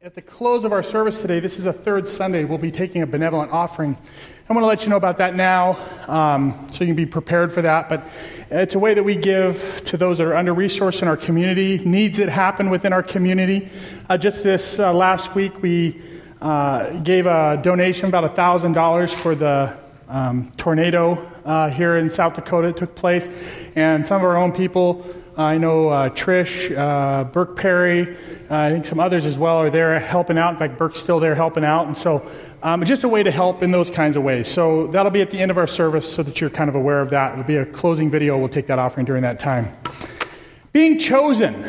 At the close of our service today, this is a third Sunday, we'll be taking a benevolent offering. I want to let you know about that now, so you can be prepared for that. But it's a way that we give to those that are under-resourced in our community, needs that happen within our community. Just this last week, we gave a donation, about $1,000 for the tornado here in South Dakota that took place. And some of our own people, I know Trish, Burke Perry, I think some others as well are there helping out. In fact, Burke's still there helping out. And so just a way to help in those kinds of ways. So that'll be at the end of our service so that you're kind of aware of that. There'll be a closing video. We'll take that offering during that time. Being chosen.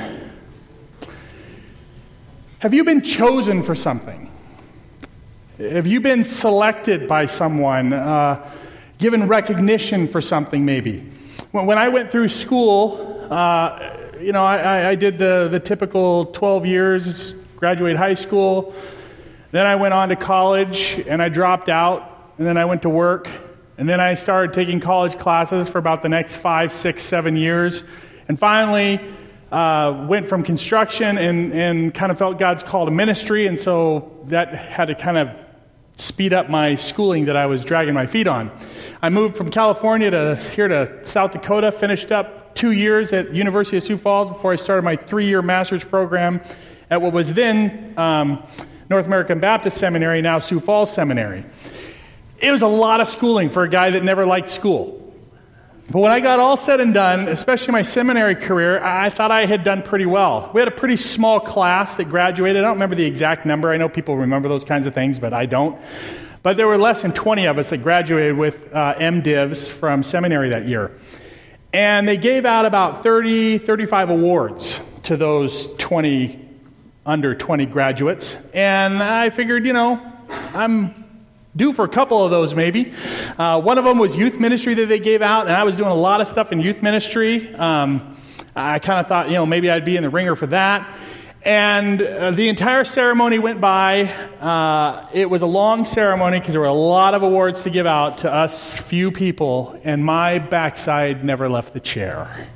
Have you been chosen for something? Have you been selected by someone, given recognition for something maybe? When I went through school, I did the typical 12 years, graduate high school. Then I went on to college, and I dropped out, and then I went to work. And then I started taking college classes for about the next 5, 6, 7 years. And finally, went from construction and kind of felt God's call to ministry. And so that had to kind of speed up my schooling that I was dragging my feet on. I moved from California to here to South Dakota, finished up 2 years at University of Sioux Falls before I started my 3-year master's program at what was then North American Baptist Seminary, now Sioux Falls Seminary. It was a lot of schooling for a guy that never liked school. But when I got all said and done, especially my seminary career, I thought I had done pretty well. We had a pretty small class that graduated. I don't remember the exact number. I know people remember those kinds of things, but I don't. But there were less than 20 of us that graduated with MDivs from seminary that year. And they gave out about 30, 35 awards to those under 20 graduates. And I figured, I'm due for a couple of those maybe. One of them was youth ministry that they gave out, and I was doing a lot of stuff in youth ministry. I kind of thought, maybe I'd be in the ringer for that. And the entire ceremony went by. It was a long ceremony because there were a lot of awards to give out to us few people, and my backside never left the chair.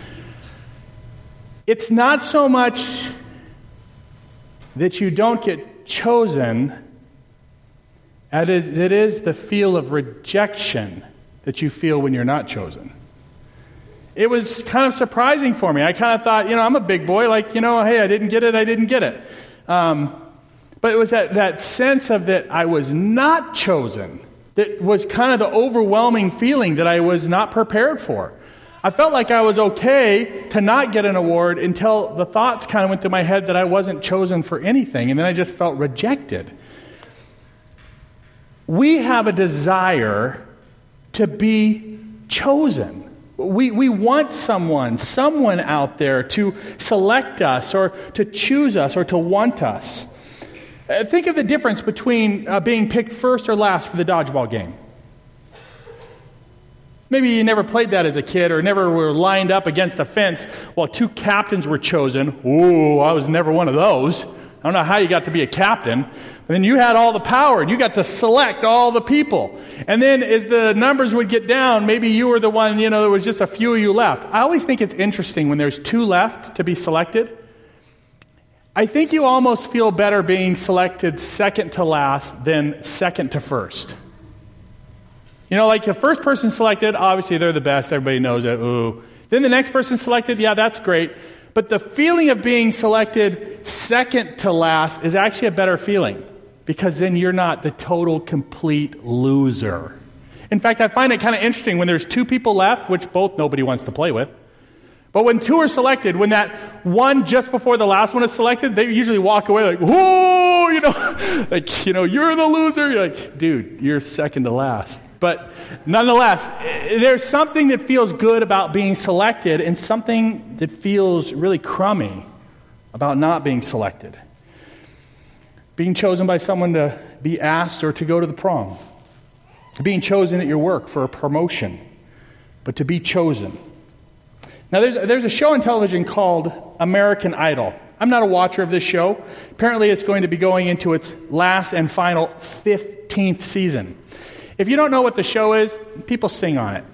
It's not so much that you don't get chosen as it is the feel of rejection that you feel when you're not chosen. It was kind of surprising for me. I kind of thought, I'm a big boy, hey, I didn't get it. But it was that sense of that I was not chosen that was kind of the overwhelming feeling that I was not prepared for. I felt like I was okay to not get an award until the thoughts kind of went through my head that I wasn't chosen for anything, and then I just felt rejected. We have a desire to be chosen. We want someone out there to select us or to choose us or to want us. Think of the difference between being picked first or last for the dodgeball game. Maybe you never played that as a kid or never were lined up against a fence while 2 captains were chosen. Ooh, I was never one of those. I don't know how you got to be a captain. And then you had all the power, and you got to select all the people. And then as the numbers would get down, maybe you were the one, there was just a few of you left. I always think it's interesting when there's 2 left to be selected. I think you almost feel better being selected second to last than second to first. Like the first person selected, obviously they're the best. Everybody knows it. Ooh. Then the next person selected, yeah, that's great. But the feeling of being selected second to last is actually a better feeling because then you're not the total, complete loser. In fact, I find it kind of interesting when there's 2 people left, which both nobody wants to play with. But when 2 are selected, when that one just before the last one is selected, they usually walk away like, whoa, you're the loser. You're like, dude, you're second to last. But nonetheless, there's something that feels good about being selected and something that feels really crummy about not being selected. Being chosen by someone to be asked or to go to the prom. Being chosen at your work for a promotion, but to be chosen. Now, there's a show on television called American Idol. I'm not a watcher of this show. Apparently, it's going to be going into its last and final 15th season. If you don't know what the show is, people sing on it.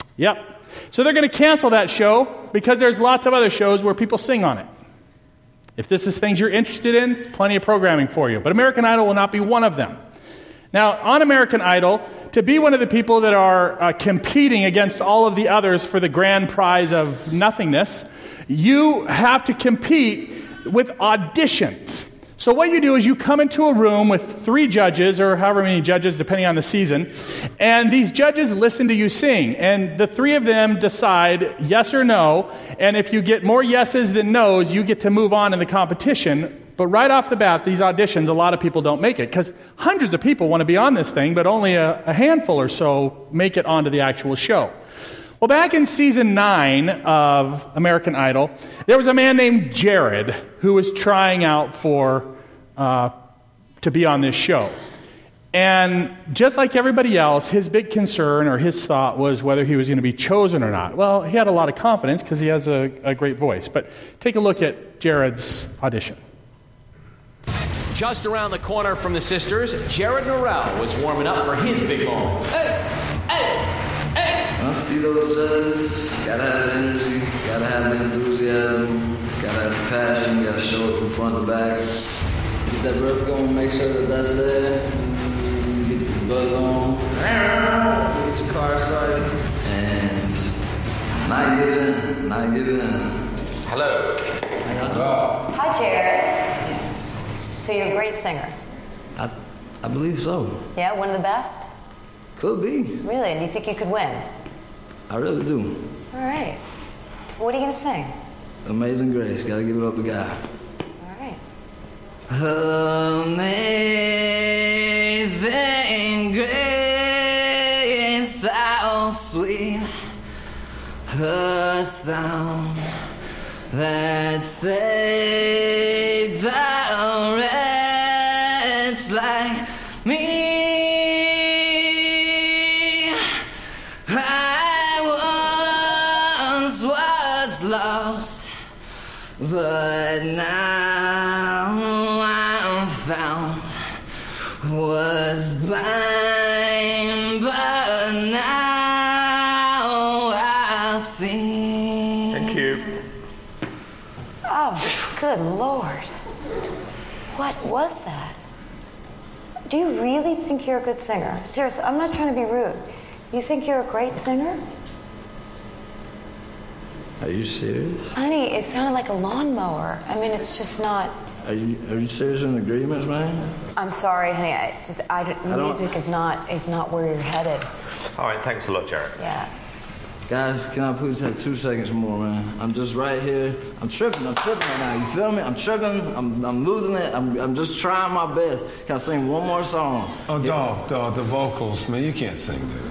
Yep. So they're going to cancel that show because there's lots of other shows where people sing on it. If this is things you're interested in, there's plenty of programming for you. But American Idol will not be one of them. Now, on American Idol, to be one of the people that are competing against all of the others for the grand prize of nothingness, you have to compete with auditions. So what you do is you come into a room with 3 judges, or however many judges, depending on the season, and these judges listen to you sing, and the 3 of them decide yes or no, and if you get more yeses than nos, you get to move on in the competition. But right off the bat, these auditions, a lot of people don't make it, because hundreds of people want to be on this thing, but only a handful or so make it onto the actual show. Well, back in season 9 of American Idol, there was a man named Jared who was trying out to be on this show. And just like everybody else, his big concern or his thought was whether he was going to be chosen or not. Well, he had a lot of confidence because he has a great voice. But take a look at Jared's audition. Just around the corner from the sisters, Jared Norrell was warming up for his big moment. I see those judges, gotta have the energy, gotta have the enthusiasm, gotta have the passion, gotta show it from front to back. Get that breath going, make sure that that's there. Let's get this buzz on. Get your car started. And not give in. Hello. Hi, Jared. So you're a great singer. I believe so. Yeah, one of the best? Could be. Really? And you think you could win? I really do. All right. What are you going to sing? Amazing Grace. Gotta give it up to God. All right. Amazing Grace, how sweet the sound that saves a wretch like me. Lost, but now I'm found. Was blind, but now I see. Thank you. Oh, good Lord. What was that? Do you really think you're a good singer? Seriously, I'm not trying to be rude. You think you're a great singer? Are you serious? Honey, it sounded like a lawnmower. I mean, it's just not... Are you serious in agreements, man? I'm sorry, honey. Music is not where you're headed. All right, thanks a lot, Jared. Yeah. Guys, can I please have 2 seconds more, man? I'm just right here. I'm tripping right now. You feel me? I'm tripping. I'm losing it. I'm just trying my best. Can I sing one more song? Oh, dog, the vocals, man, you can't sing, dude.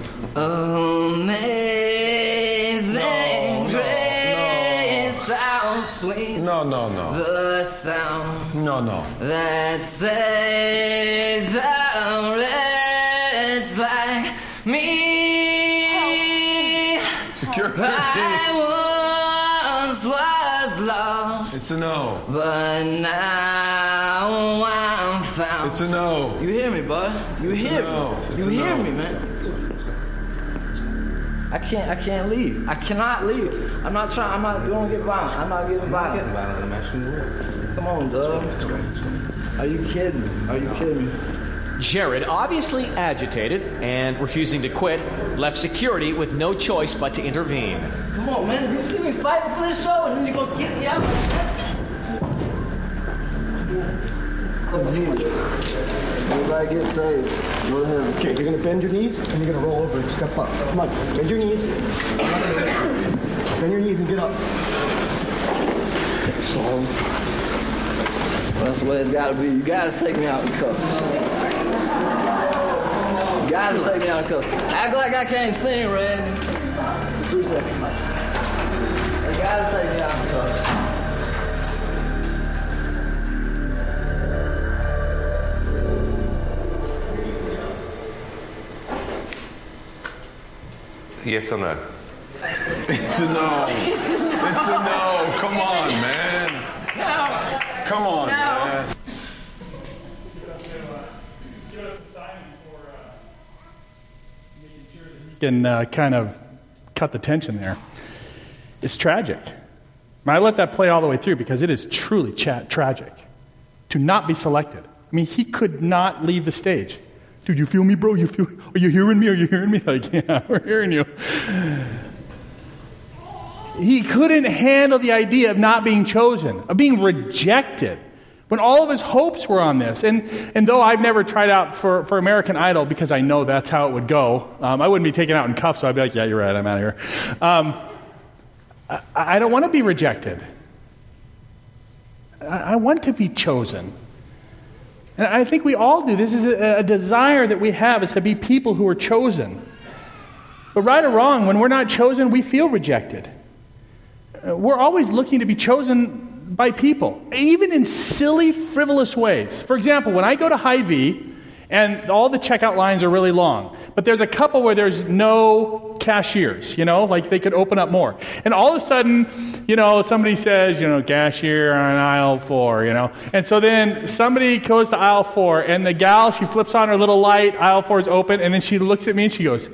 Amazing grace, how sweet. No. The sound. No. That saves a wretch like me. Security. I once was lost. It's a no. But now I'm found. It's a no. You hear me, bud? You hear me, man? I can't leave. I cannot leave. I'm not gonna get violent. I'm not getting violent. Come on, dog. Are you kidding me? Jared, obviously agitated and refusing to quit, left security with no choice but to intervene. Come on, man. You see me fighting for this show and then you're gonna kick me out? Oh, Jesus. Everybody get saved. Go ahead. Okay, you're going to bend your knees and you're going to roll over and step up. Come on, bend your knees. Bend your knees and get up. Okay, slow. Well, that's the way it's got to be. You got to take me out in cuffs. You got to take me out in cuffs. Act like I can't sing, Red. 3 seconds. You got to take me out in cuffs. Yes or no? It's a no. It's a no. Come on, man. No. Come on, man. Can kind of cut the tension there. It's tragic. I let that play all the way through because it is truly tragic to not be selected. I mean, he could not leave the stage. Dude, you feel me, bro? Are you hearing me? Are you hearing me? Like, yeah, we're hearing you. He couldn't handle the idea of not being chosen, of being rejected, when all of his hopes were on this. And though I've never tried out for American Idol because I know that's how it would go, I wouldn't be taken out in cuffs, so I'd be like, yeah, you're right, I'm out of here. I don't want to be rejected. I want to be chosen. And I think we all do. This is a desire that we have, is to be people who are chosen. But right or wrong, when we're not chosen, we feel rejected. We're always looking to be chosen by people, even in silly, frivolous ways. For example, when I go to Hy-Vee, and all the checkout lines are really long, but there's a couple where there's no cashiers, like they could open up more. And all of a sudden, somebody says, cashier on aisle 4, And so then somebody goes to aisle 4, and the gal, she flips on her little light, aisle 4 is open, and then she looks at me and she goes,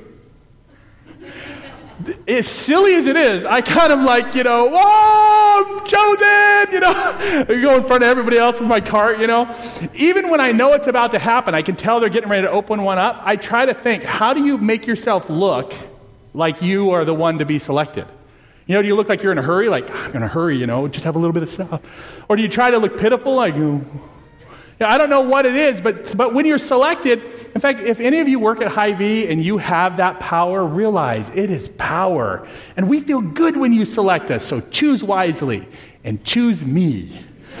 as silly as it is, I kind of like, whoa, I'm chosen, I go in front of everybody else with my cart, Even when I know it's about to happen, I can tell they're getting ready to open one up. I try to think, how do you make yourself look like you are the one to be selected? Do you look like you're in a hurry? Like, I'm in a hurry, just have a little bit of stuff. Or do you try to look pitiful? Like, I don't know what it is, but when you're selected, in fact, if any of you work at Hy-Vee and you have that power, realize it is power. And we feel good when you select us, so choose wisely and choose me.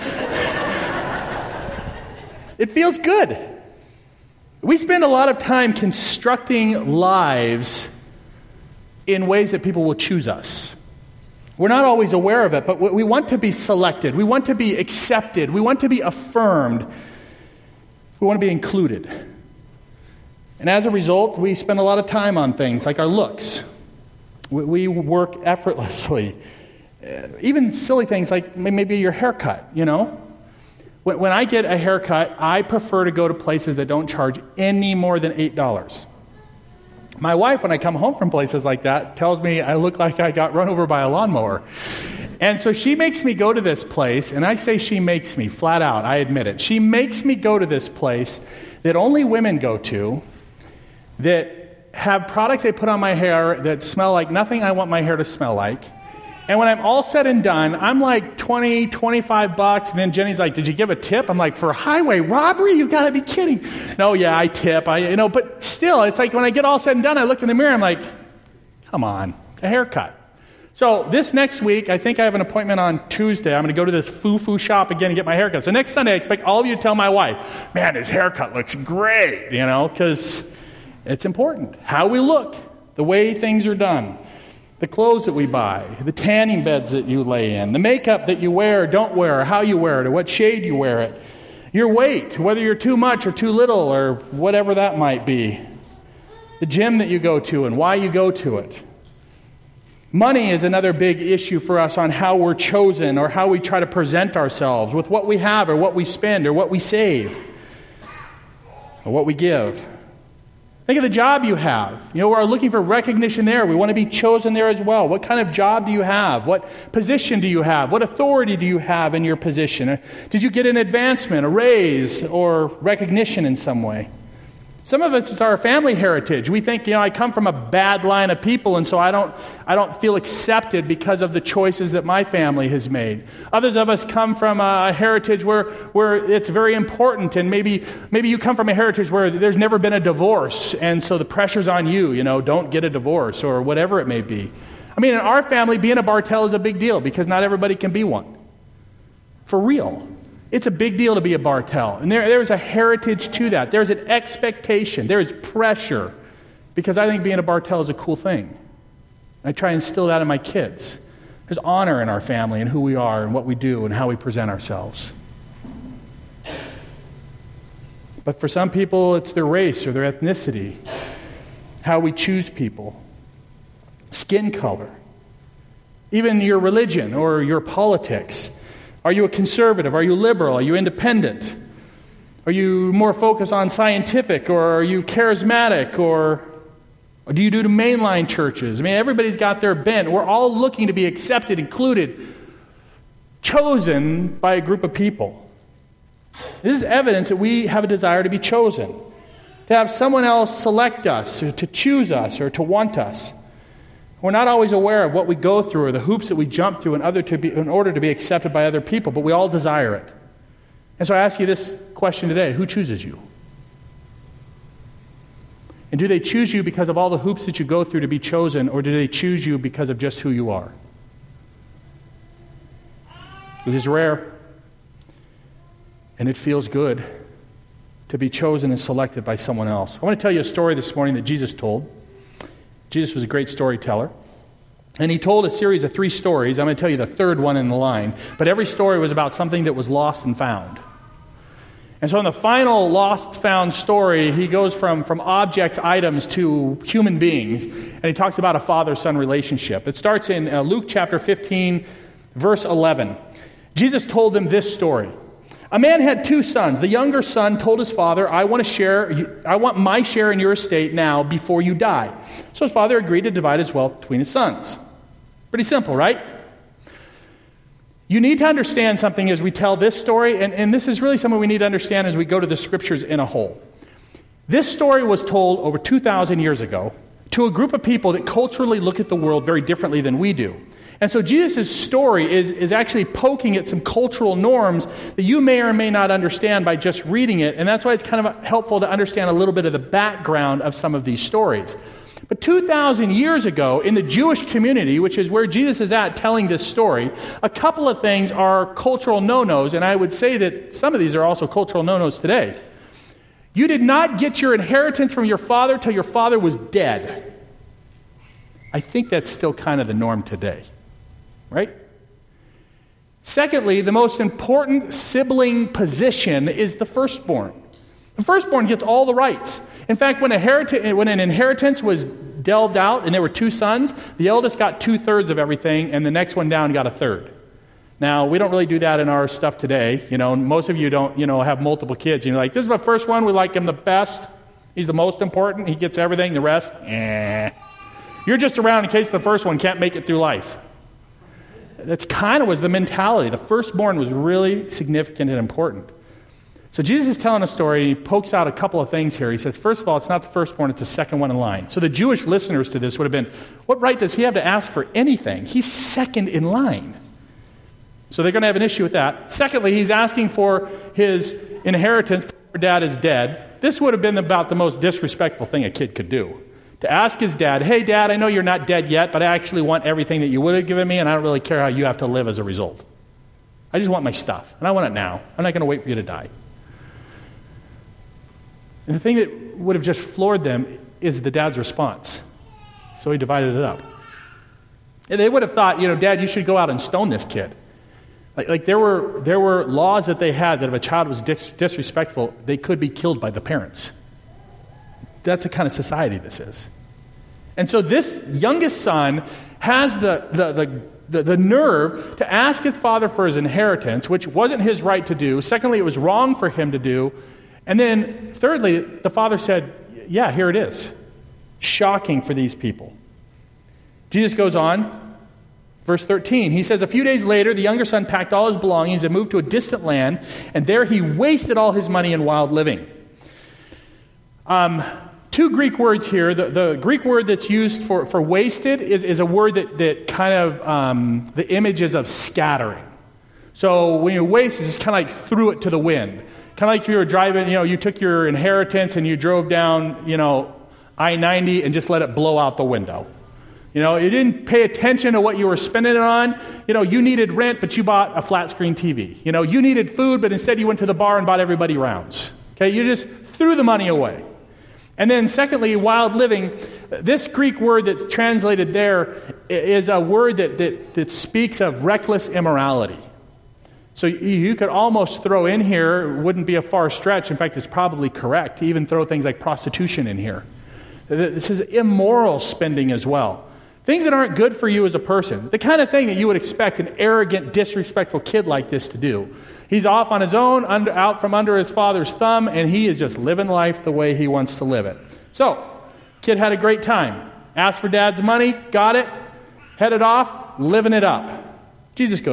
It feels good. We spend a lot of time constructing lives in ways that people will choose us. We're not always aware of it, but we want to be selected. We want to be accepted. We want to be affirmed. We want to be included. And as a result, we spend a lot of time on things like our looks. We work effortlessly. Even silly things like maybe your haircut, When I get a haircut, I prefer to go to places that don't charge any more than $8. My wife, when I come home from places like that, tells me I look like I got run over by a lawnmower. And so she makes me go to this place, and I say she makes me, flat out, I admit it. She makes me go to this place that only women go to, that have products they put on my hair that smell like nothing I want my hair to smell like. And when I'm all said and done, I'm like $20, $25, and then Jenny's like, did you give a tip? I'm like, for highway robbery? You gotta be kidding. No, yeah, I tip. But still, it's like when I get all said and done, I look in the mirror, I'm like, come on, a haircut. So this next week, I think I have an appointment on Tuesday. I'm going to go to this foo-foo shop again and get my haircut. So next Sunday, I expect all of you to tell my wife, man, his haircut looks great, because it's important. How we look, the way things are done, the clothes that we buy, the tanning beds that you lay in, the makeup that you wear or don't wear, or how you wear it, or what shade you wear it, your weight, whether you're too much or too little, or whatever that might be, the gym that you go to and why you go to it. Money is another big issue for us on how we're chosen or how we try to present ourselves with what we have or what we spend or what we save or what we give. Think of the job you have. We're looking for recognition there. We want to be chosen there as well. What kind of job do you have? What position do you have? What authority do you have in your position? Did you get an advancement, a raise, or recognition in some way? Some of us, it's our family heritage. We think, I come from a bad line of people, and so I don't feel accepted because of the choices that my family has made. Others of us come from a heritage where it's very important, and maybe you come from a heritage where there's never been a divorce, and so the pressure's on you, don't get a divorce, or whatever it may be. I mean, in our family, being a Bartell is a big deal because not everybody can be one. For real. It's a big deal to be a Bartell. And there's a heritage to that. There's an expectation. There is pressure. Because I think being a Bartell is a cool thing. I try and instill that in my kids. There's honor in our family and who we are and what we do and how we present ourselves. But for some people, it's their race or their ethnicity. How we choose people. Skin color. Even your religion or your politics. Are you a conservative? Are you liberal? Are you independent? Are you more focused on scientific? Or are you charismatic? Or do you do to mainline churches? I mean, everybody's got their bent. We're all looking to be accepted, included. chosen by a group of people. This is evidence that we have a desire to be chosen, to have someone else select us, or to choose us, or to want us. We're not always aware of what we go through or the hoops that we jump through in order to be accepted by other people, but we all desire it. And so I ask you this question today: who chooses you? And do they choose you because of all the hoops that you go through to be chosen, or do they choose you because of just who you are? It is rare, and it feels good to be chosen and selected by someone else. I want to tell you a story this morning that Jesus told. Jesus was a great storyteller. And he told a series of 3 stories. I'm going to tell you the third one in the line. But every story was about something that was lost and found. And so in the final lost found story, he goes from objects, items, to human beings. And he talks about a father-son relationship. It starts in Luke chapter 15, verse 11. Jesus told them this story. A man had 2 sons. The younger son told his father, I want my share in your estate now before you die. So his father agreed to divide his wealth between his sons. Pretty simple, right? You need to understand something as we tell this story, and this is really something we need to understand as we go to the scriptures in a whole. This story was told over 2,000 years ago to a group of people that culturally look at the world very differently than we do. And so Jesus' story is actually poking at some cultural norms that you may or may not understand by just reading it. And that's why it's kind of helpful to understand a little bit of the background of some of these stories. But 2,000 years ago, in the Jewish community, which is where Jesus is at telling this story, a couple of things are cultural no-nos, and I would say that some of these are also cultural no-nos today. You did not get your inheritance from your father till your father was dead. I think that's still kind of the norm today. Right? Secondly, the most important sibling position is the firstborn. The firstborn gets all the rights. In fact, when an inheritance was delved out and there were 2 sons, the eldest got 2/3 of everything and the next one down got 1/3. Now, we don't really do that in our stuff today. Most of you don't, have multiple kids. You're like, this is my first one. We like him the best. He's the most important. He gets everything. The rest, You're just around in case the first one can't make it through life. That's kind of was the mentality. The firstborn was really significant and important. So Jesus is telling a story, and he pokes out a couple of things here. He says, first of all, it's not the firstborn, it's the second one in line. So the Jewish listeners to this would have been, what right does he have to ask for anything? He's second in line. So they're going to have an issue with that. Secondly, he's asking for his inheritance before dad is dead. This would have been about the most disrespectful thing a kid could do. To ask his dad, hey, Dad, I know you're not dead yet, but I actually want everything that you would have given me, and I don't really care how you have to live as a result. I just want my stuff, and I want it now. I'm not going to wait for you to die. And the thing that would have just floored them is the dad's response. So he divided it up. And they would have thought, Dad, you should go out and stone this kid. Like there were laws that they had that if a child was disrespectful, they could be killed by the parents. That's the kind of society this is. And so this youngest son has the nerve to ask his father for his inheritance, which wasn't his right to do. Secondly, it was wrong for him to do. And then thirdly, the father said, yeah, here it is. Shocking for these people. Jesus goes on, verse 13. He says, a few days later, the younger son packed all his belongings and moved to a distant land, and there he wasted all his money in wild living. 2 Greek words here. The Greek word that's used for wasted is a word that kind of, the image is of scattering. So when you waste, it's just kind of like threw it to the wind. Kind of like if you were driving, you took your inheritance and you drove down, I-90 and just let it blow out the window. You didn't pay attention to what you were spending it on. You needed rent, but you bought a flat screen TV. You needed food, but instead you went to the bar and bought everybody rounds. Okay, you just threw the money away. And then secondly, wild living. This Greek word that's translated there is a word that speaks of reckless immorality. So you could almost throw in here, wouldn't be a far stretch. In fact, it's probably correct to even throw things like prostitution in here. This is immoral spending as well. Things that aren't good for you as a person. The kind of thing that you would expect an arrogant, disrespectful kid like this to do. He's off on his own, out from under his father's thumb, and he is just living life the way he wants to live it. So, kid had a great time. Asked for dad's money, got it, headed off, living it up. Jesus goes on.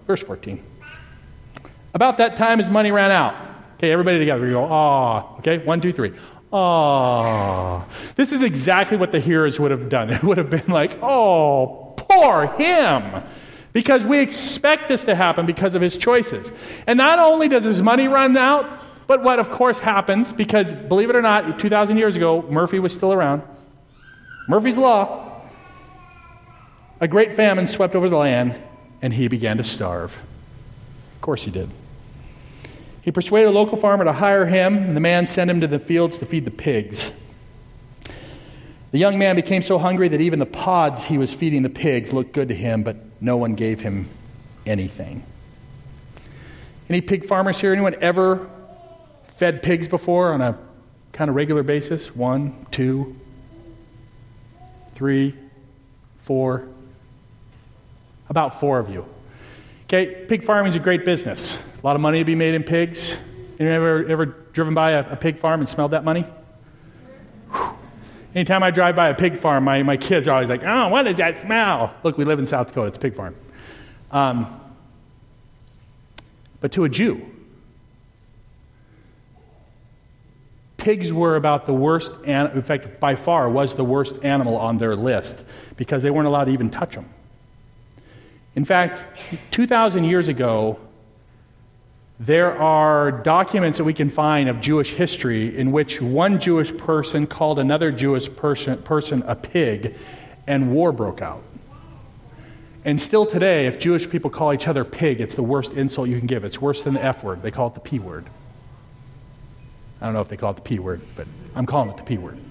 Verse 14. About that time his money ran out. Okay, everybody together. We go, "Aw." Okay, 1, 2, 3. "Aw." This is exactly what the hearers would have done. It would have been like, "Oh, poor him." Because we expect this to happen because of his choices. And not only does his money run out, but what of course happens, because believe it or not, 2,000 years ago, Murphy was still around. Murphy's Law. A great famine swept over the land, and he began to starve. Of course he did. He persuaded a local farmer to hire him, and the man sent him to the fields to feed the pigs. The young man became so hungry that even the pods he was feeding the pigs looked good to him, but no one gave him anything. Any pig farmers here? Anyone ever fed pigs before on a kind of regular basis? 1, 2, 3, 4. About 4 of you. Okay, pig farming is a great business. A lot of money to be made in pigs. Anyone ever driven by a pig farm and smelled that money? Whew. Anytime I drive by a pig farm, my kids are always like, "Oh, what does that smell?" Look, we live in South Dakota. It's a pig farm. But to a Jew, pigs were about the worst, in fact, by far was the worst animal on their list because they weren't allowed to even touch them. In fact, 2,000 years ago, there are documents that we can find of Jewish history in which one Jewish person called another Jewish person a pig, and war broke out. And still today, if Jewish people call each other pig, it's the worst insult you can give. It's worse than the F word. They call it the P word. I don't know if they call it the P word, but I'm calling it the P word.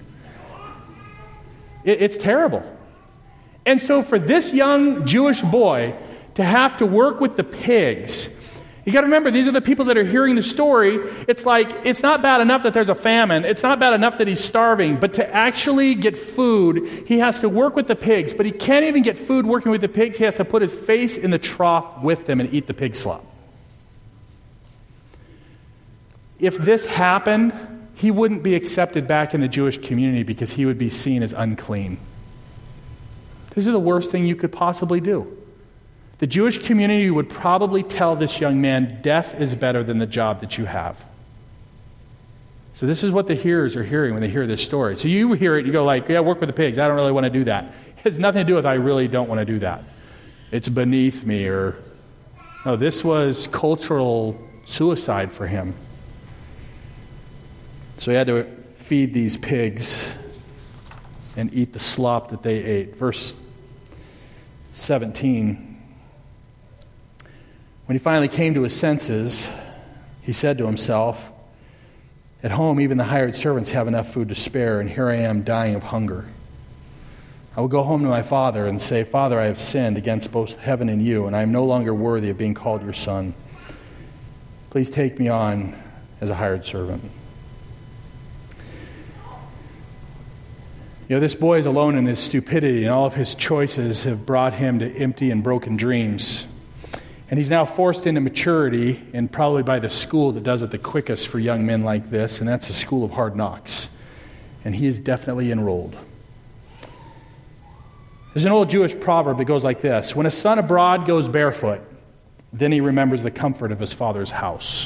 It's terrible. And so for this young Jewish boy to have to work with the pigs, you got to remember, these are the people that are hearing the story. It's like, it's not bad enough that there's a famine. It's not bad enough that he's starving. But to actually get food, he has to work with the pigs. But he can't even get food working with the pigs. He has to put his face in the trough with them and eat the pig slop. If this happened, he wouldn't be accepted back in the Jewish community because he would be seen as unclean. This is the worst thing you could possibly do. The Jewish community would probably tell this young man, death is better than the job that you have. So this is what the hearers are hearing when they hear this story. So you hear it, you go like, yeah, work with the pigs. I don't really want to do that. It has nothing to do with I really don't want to do that. It's beneath me, or no, this was cultural suicide for him. So he had to feed these pigs and eat the slop that they ate. Verse 17. When he finally came to his senses, he said to himself, "At home, even the hired servants have enough food to spare, and here I am dying of hunger. I will go home to my father and say, 'Father, I have sinned against both heaven and you, and I am no longer worthy of being called your son. Please take me on as a hired servant.'" You know, this boy is alone in his stupidity, and all of his choices have brought him to empty and broken dreams. And he's now forced into maturity, and probably by the school that does it the quickest for young men like this, and that's the school of hard knocks. And he is definitely enrolled. There's an old Jewish proverb that goes like this: when a son abroad goes barefoot, then he remembers the comfort of his father's house.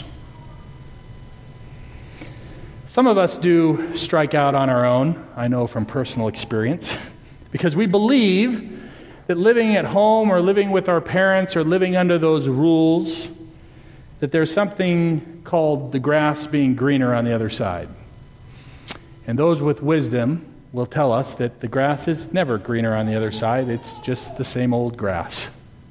Some of us do strike out on our own, I know from personal experience, because we believe that living at home or living with our parents or living under those rules, that there's something called the grass being greener on the other side. And those with wisdom will tell us that the grass is never greener on the other side. It's just the same old grass.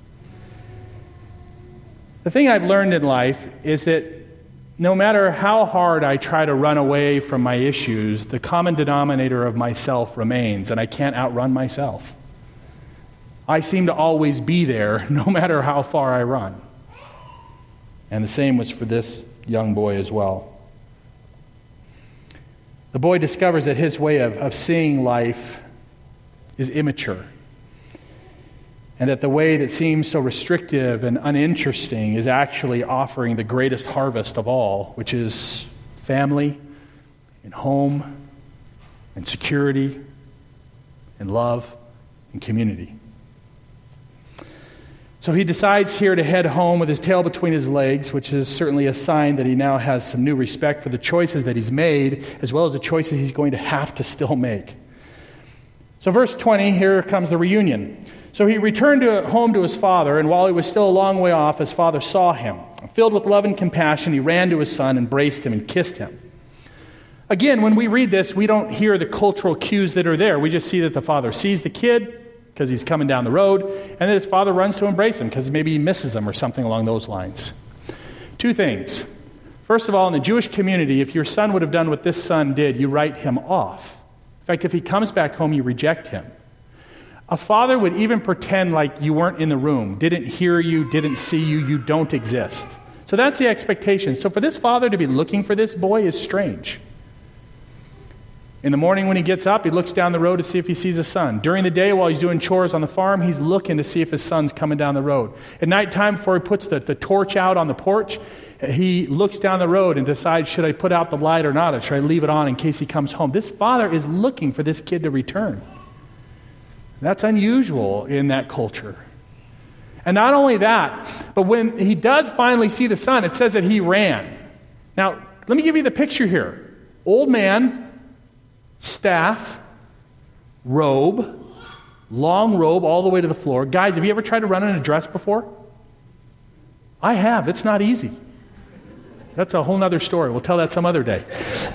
The thing I've learned in life is that no matter how hard I try to run away from my issues, the common denominator of myself remains, and I can't outrun myself. I seem to always be there, no matter how far I run. And the same was for this young boy as well. The boy discovers that his way of seeing life is immature, and that the way that seems so restrictive and uninteresting is actually offering the greatest harvest of all, which is family and home and security and love and community. So he decides here to head home with his tail between his legs, which is certainly a sign that he now has some new respect for the choices that he's made, as well as the choices he's going to have to still make. So verse 20, here comes the reunion. So he returned home to his father, and while he was still a long way off, his father saw him. Filled with love and compassion, he ran to his son, embraced him, and kissed him. Again, when we read this, we don't hear the cultural cues that are there. We just see that the father sees the kid because he's coming down the road, and then his father runs to embrace him because maybe he misses him or something along those lines. Two things. First of all, in the Jewish community, if your son would have done what this son did, you write him off. In fact, if he comes back home, you reject him. A father would even pretend like you weren't in the room, didn't hear you, didn't see you, you don't exist. So that's the expectation. So for this father to be looking for this boy is strange. In the morning when he gets up, he looks down the road to see if he sees his son. During the day while he's doing chores on the farm, he's looking to see if his son's coming down the road. At nighttime, before he puts the torch out on the porch, he looks down the road and decides, should I put out the light or not? Or should I leave it on in case he comes home? This father is looking for this kid to return. That's unusual in that culture. And not only that, but when he does finally see the son, it says that he ran. Now, let me give you the picture here. Old man, staff, robe, long robe all the way to the floor. Guys, have you ever tried to run in a dress before? I have. It's not easy. That's a whole other story. We'll tell that some other day.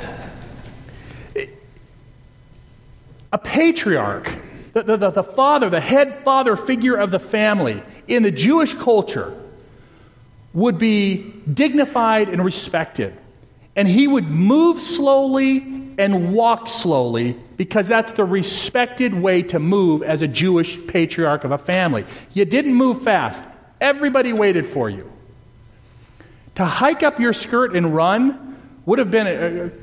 A patriarch, the father, the head father figure of the family in the Jewish culture would be dignified and respected. And he would move slowly and walk slowly because that's the respected way to move as a Jewish patriarch of a family. You didn't move fast. Everybody waited for you. To hike up your skirt and run would have been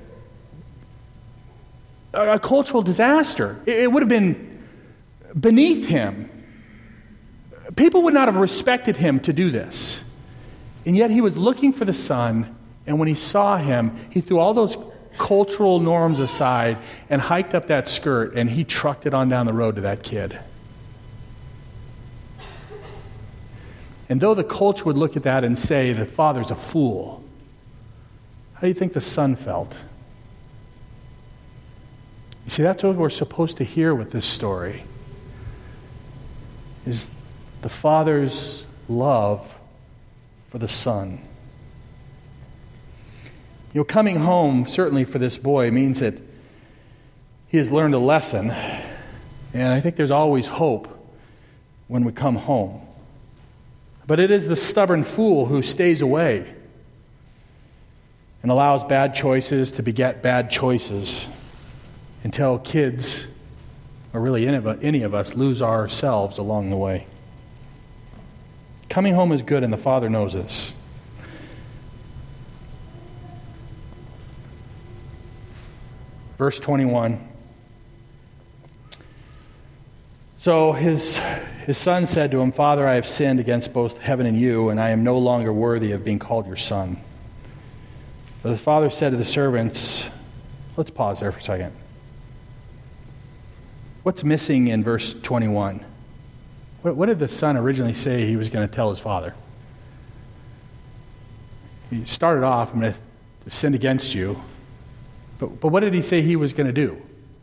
a cultural disaster. It would have been beneath him. People would not have respected him to do this. And yet he was looking for the son, and when he saw him, he threw all those cultural norms aside and hiked up that skirt, and he trucked it on down the road to that kid. And though the culture would look at that and say the father's a fool, how do you think the son felt? You see, that's what we're supposed to hear with this story, is the father's love for the son. You know, coming home, certainly for this boy, means that he has learned a lesson. And I think there's always hope when we come home. But it is the stubborn fool who stays away and allows bad choices to beget bad choices until kids, or really any of us, lose ourselves along the way. Coming home is good, and the Father knows this. Verse 21. So his son said to him, "Father, I have sinned against both heaven and you, and I am no longer worthy of being called your son." But the father said to the servants, let's pause there for a second. What's missing in verse 21? What did the son originally say he was going to tell his father? He started off, I'm going to sin against you. But what did he say he was going to do?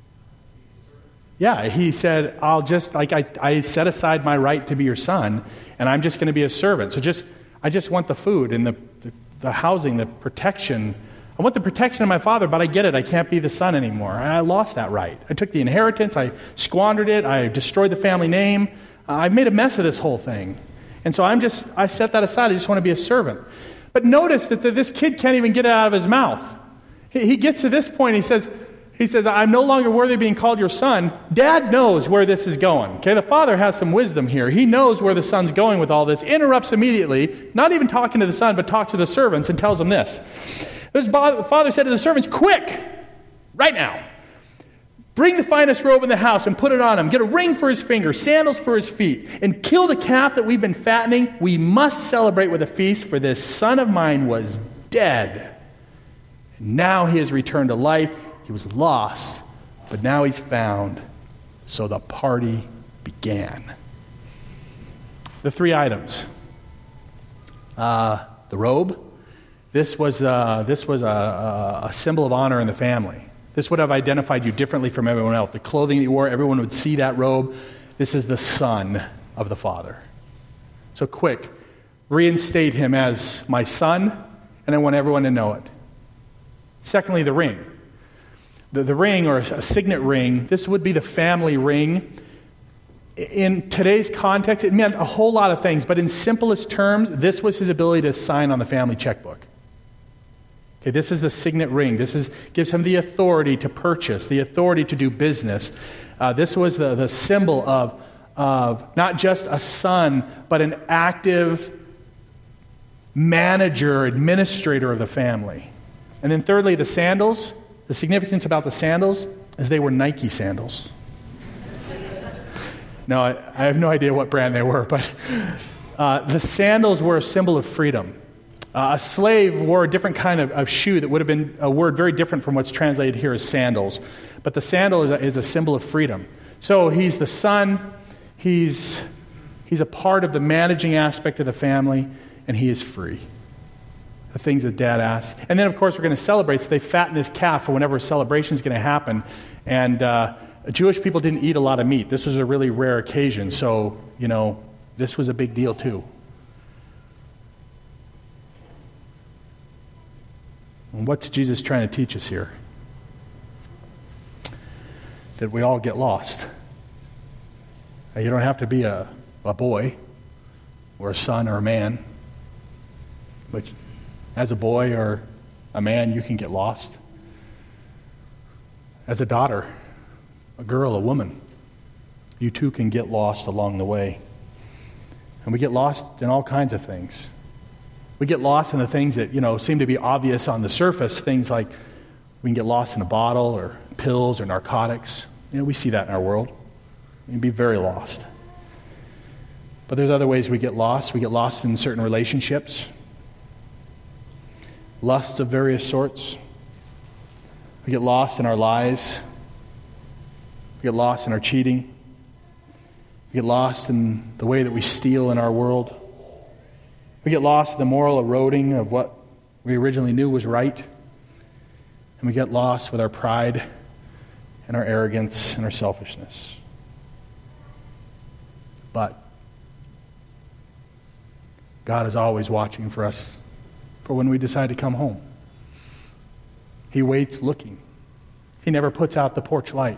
Yeah, he said, I set aside my right to be your son, and I'm just going to be a servant. So I just want the food and the housing, the protection. I want the protection of my father, but I get it. I can't be the son anymore. I lost that right. I took the inheritance. I squandered it. I destroyed the family name. I've made a mess of this whole thing. And so I set that aside. I just want to be a servant. But notice that this kid can't even get it out of his mouth. He gets to this point, he says, I'm no longer worthy of being called your son. Dad knows where this is going. Okay, the father has some wisdom here. He knows where the son's going with all this. Interrupts immediately, not even talking to the son, but talks to the servants and tells them this. This father said to the servants, "Quick, right now, bring the finest robe in the house and put it on him. Get a ring for his finger, sandals for his feet, and kill the calf that we've been fattening. We must celebrate with a feast, for this son of mine was dead. Now he has returned to life. He was lost, but now he's found." So the party began. the three items. The robe. This was a symbol of honor in the family. This would have identified you differently from everyone else. The clothing that you wore, everyone would see that robe. This is the son of the Father. So quick, reinstate him as my son, and I want everyone to know it. Secondly, the ring. The ring, or a signet ring, this would be the family ring. In today's context, it meant a whole lot of things, but in simplest terms, this was his ability to sign on the family checkbook. Okay, this is the signet ring. This gives him the authority to purchase, the authority to do business. This was the symbol of not just a son, but an active manager, administrator of the family. And then thirdly, the sandals. The significance about the sandals is they were Nike sandals. No, I have no idea what brand they were, but the sandals were a symbol of freedom. A slave wore a different kind of shoe that would have been a word very different from what's translated here as sandals. But the sandal is a symbol of freedom. So he's the son, he's a part of the managing aspect of the family, and he is free. The things that Dad asks. And then, of course, we're going to celebrate, so they fatten this calf for whenever a celebration is going to happen. And Jewish people didn't eat a lot of meat. This was a really rare occasion, so, this was a big deal too. And what's Jesus trying to teach us here? That we all get lost. You don't have to be a boy or a son or a man, but as a boy or a man, you can get lost. As a daughter, a girl, a woman, you too can get lost along the way. And we get lost in all kinds of things. We get lost in the things that, seem to be obvious on the surface, things like we can get lost in a bottle or pills or narcotics. We see that in our world. We can be very lost. But there's other ways we get lost. We get lost in certain relationships, lusts of various sorts. We get lost in our lies. We get lost in our cheating. We get lost in the way that we steal in our world. We get lost in the moral eroding of what we originally knew was right. And we get lost with our pride and our arrogance and our selfishness. But God is always watching for us for when we decide to come home. He waits looking. He never puts out the porch light.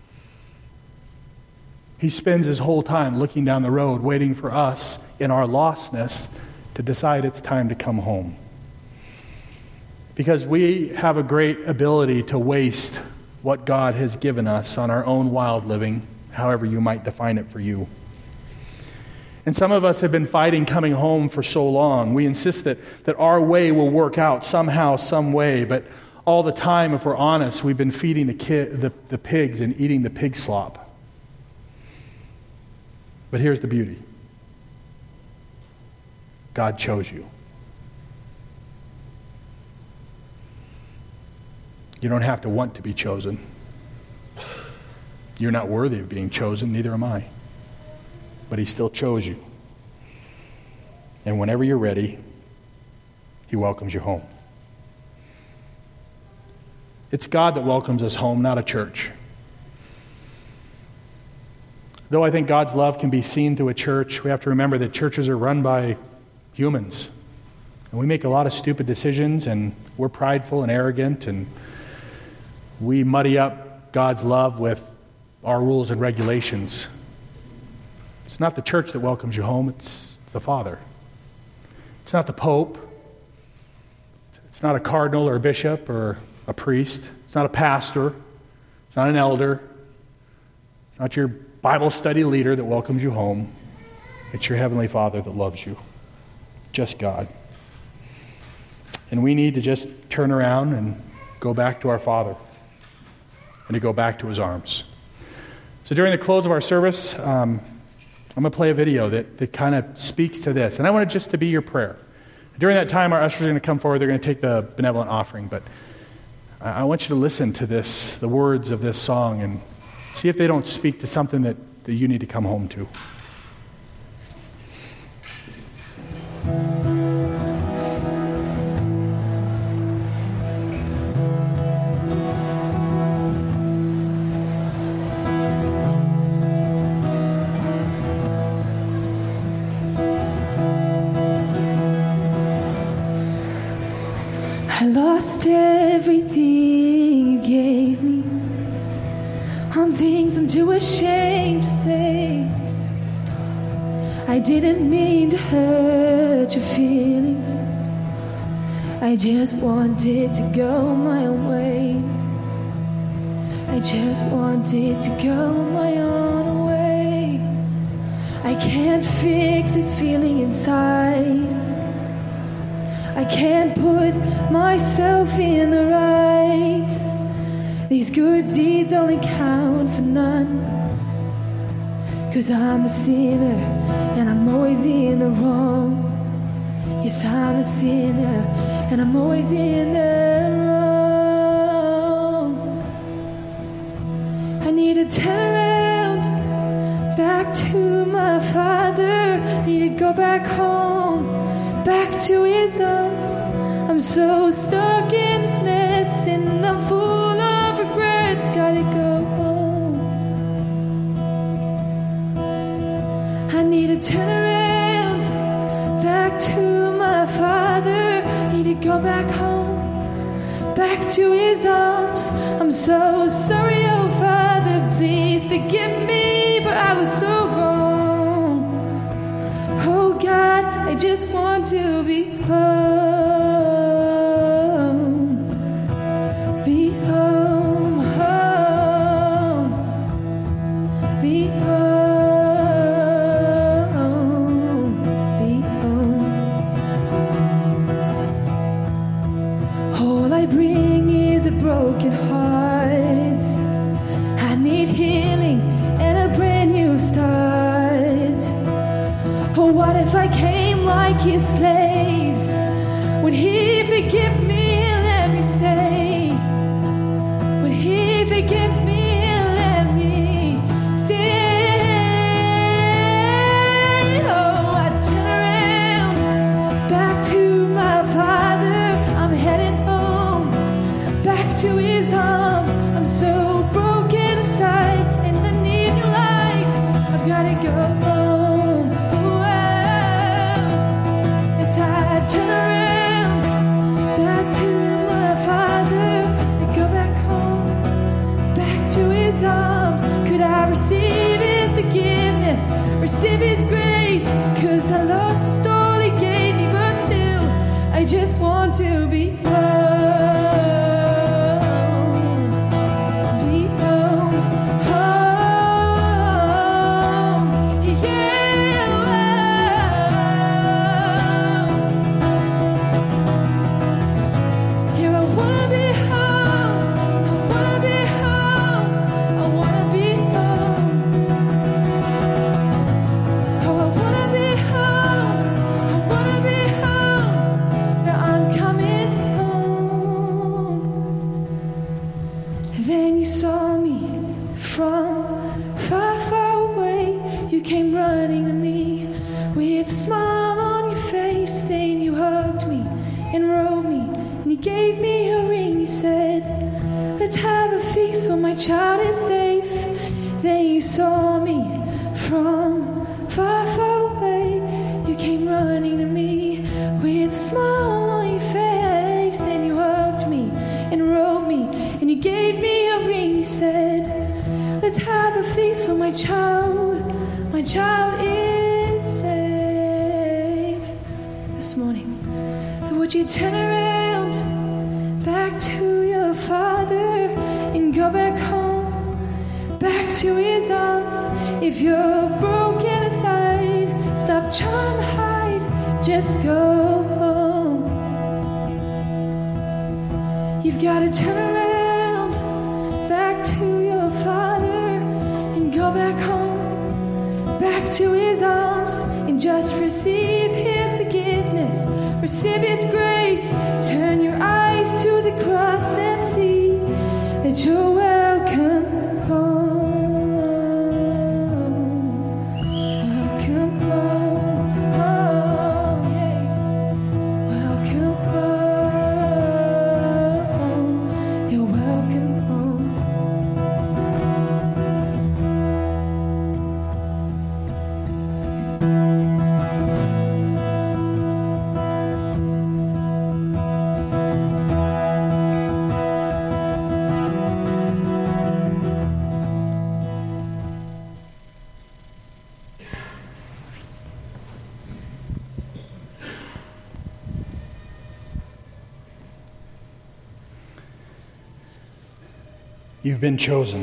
He spends his whole time looking down the road, waiting for us in our lostness to decide it's time to come home. Because we have a great ability to waste what God has given us on our own wild living, however you might define it for you. And some of us have been fighting coming home for so long. We insist that our way will work out somehow, some way, but all the time, if we're honest, we've been feeding the pigs and eating the pig slop. But here's the beauty. God chose you. You don't have to want to be chosen. You're not worthy of being chosen, neither am I. But he still chose you. And whenever you're ready, he welcomes you home. It's God that welcomes us home, not a church. Though I think God's love can be seen through a church, we have to remember that churches are run by humans. And we make a lot of stupid decisions, and we're prideful and arrogant, and we muddy up God's love with our rules and regulations. It's not the church that welcomes you home, it's the Father. It's not the Pope. It's not a cardinal or a bishop or a priest. It's not a pastor. It's not an elder. It's not your Bible study leader that welcomes you home. It's your Heavenly Father that loves you. Just God. And we need to just turn around and go back to our Father and to go back to his arms. So during the close of our service, I'm going to play a video that kind of speaks to this. And I want it just to be your prayer. During that time, our ushers are going to come forward. They're going to take the benevolent offering. But I want you to listen to this, the words of this song, and see if they don't speak to something that you need to come home to. I lost everything you gave me on things I'm too ashamed to say. I didn't mean to hurt your feelings. I just wanted to go my own way. I just wanted to go my own way. I can't fix this feeling inside. I can't put myself in the right. These good deeds only count for none. 'Cause I'm a sinner and I'm always in the wrong. Yes, I'm a sinner and I'm always in the wrong. I need to turn around back to my Father. I need to go back home, back to his arms. I'm so stuck in this mess and I'm full of regrets. Gotta go home. I need to turn around back to my Father. I need to go back home, back to his arms. I'm so sorry, oh Father, please forgive me, for I was so wrong. Oh God, I just want to be home. Be home, home. Be home. Be home. All I bring is a broken heart. I need healing and a brand new start. Oh, what if I came like his slaves? Would he forgive me and let me stay? Would he forgive me and let me stay? Oh, I turn around back to my Father. I'm heading home, back to his arms. I'm so broken inside and I need new life. I've gotta go home. Turn around, back to my Father, and go back home, back to his arms. Could I receive his forgiveness, receive his grace? 'Cause I lost all he gave me, but still, I just want to be home. Be home, home, yeah. Here I wanna be home, I wanna be home, I wanna be home. Oh, I wanna be home, I wanna be home. Yeah, I'm coming home. And then you saw me from far, far away. You came running to me with a smile on your face. Then you hugged me and rode me. And you gave me a ring, you said, let's have a feast for my child is safe. Then you saw me from far, far away. You came running to me with a smile on your face. Then you hugged me and rode me. And you gave me a ring, you said, let's have a feast for my child. My child is safe. This morning, so would you turn around back to your Father and go back home, back to his arms? If you're broken inside, stop trying to hide, just go home. You've got to turn around back to your Father and go back home, back to his arms, and just receive his forgiveness, receive his grace. Turn your eyes to the cross and see that you're welcome home. Welcome home, home, yeah. Welcome home. You're welcome home. You've been chosen.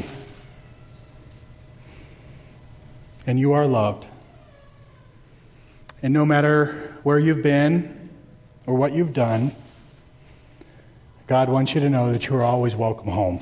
And you are loved. And no matter where you've been or what you've done, God wants you to know that you are always welcome home.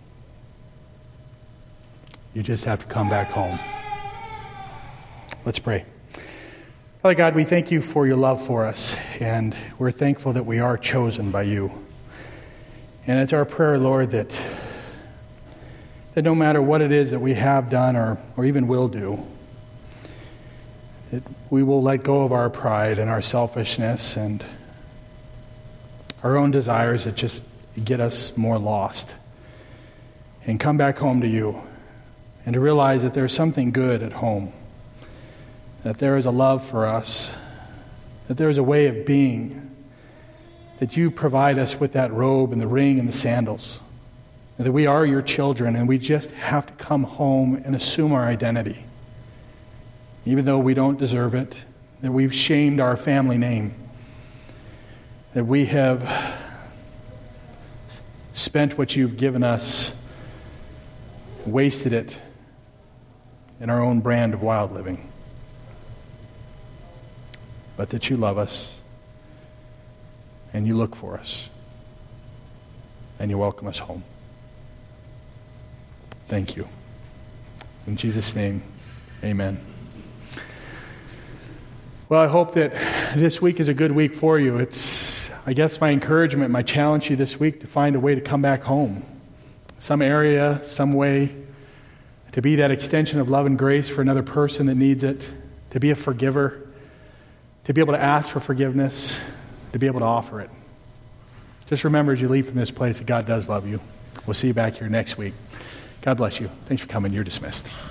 You just have to come back home. Let's pray. Father God, we thank you for your love for us, and we're thankful that we are chosen by you. And it's our prayer, Lord, that no matter what it is that we have done or even will do, that we will let go of our pride and our selfishness and our own desires that just get us more lost, and come back home to you, and to realize that there's something good at home, that there is a love for us, that there is a way of being, that you provide us with that robe and the ring and the sandals, and that we are your children, and we just have to come home and assume our identity, even though we don't deserve it, that we've shamed our family name, that we have spent what you've given us, wasted it in our own brand of wild living. But that you love us, and you look for us, and you welcome us home. Thank you. In Jesus' name, amen. Well, I hope that this week is a good week for you. It's, I guess, my encouragement, my challenge to you this week to find a way to come back home. Some area, some way, to be that extension of love and grace for another person that needs it, to be a forgiver, to be able to ask for forgiveness, to be able to offer it. Just remember as you leave from this place that God does love you. We'll see you back here next week. God bless you. Thanks for coming. You're dismissed.